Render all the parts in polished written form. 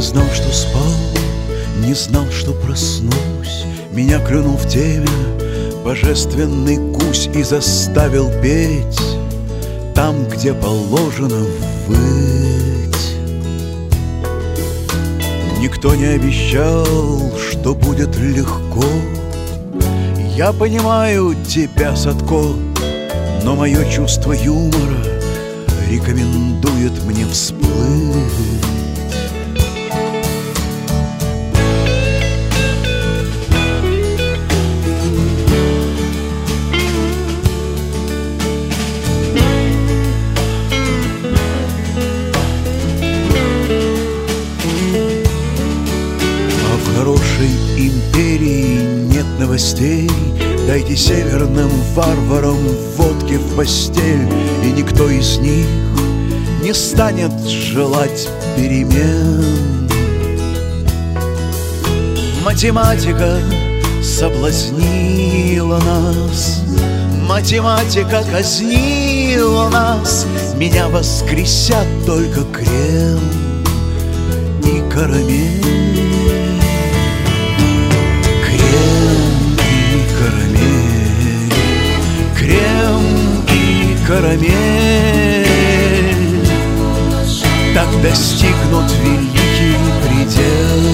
знал, что спал, не знал, что проснусь. Меня клюнул в теме божественный гусь и заставил петь там, где положено выть. Никто не обещал, что будет легко. Я понимаю тебя, Садко, но мое чувство юмора рекомендует мне всплыть. А в хорошей империи нет новостей. Дайте северным варварам водки в постель, и никто из них не станет желать перемен. Математика соблазнила нас, математика казнила нас. Меня воскресят только крем и карамель. Карамель, так достигнут великий предел.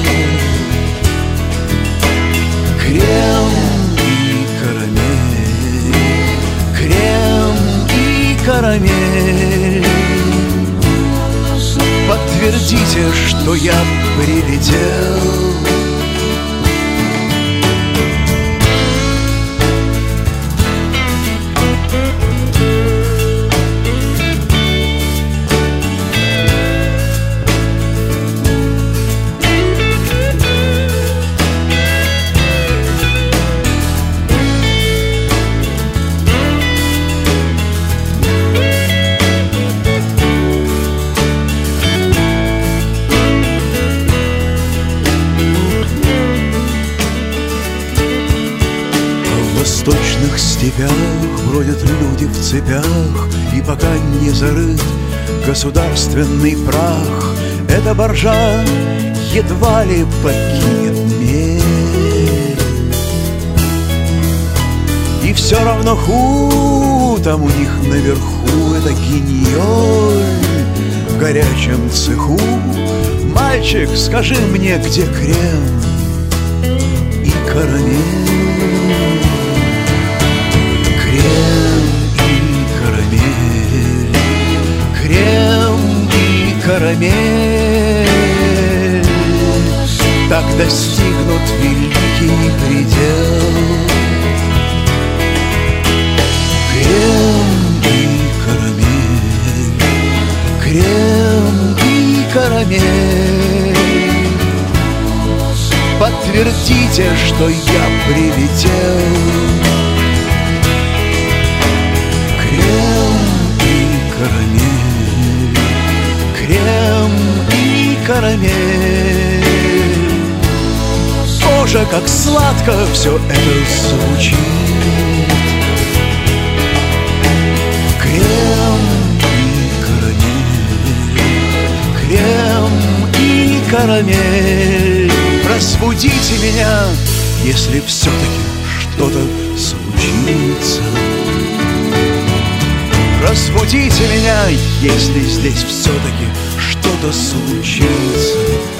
Крем и карамель, крем и карамель. Подтвердите, что я прилетел. В восточных степях бродят люди в цепях, и пока не зарыт государственный прах, эта боржа едва ли покинет мель. И все равно ху, там у них наверху это гиньоль в горячем цеху. Мальчик, скажи мне, где крем и карамель? Карамель, так достигнут великий предел. Крем и карамель, крем и карамель. Подтвердите, что я прилетел. Крем и карамель, крем и карамель. Боже, как сладко все это звучит. Крем и карамель, крем и карамель. Разбудите меня, если все-таки что-то случится. Разбудите меня, если здесь все-таки что-то случится.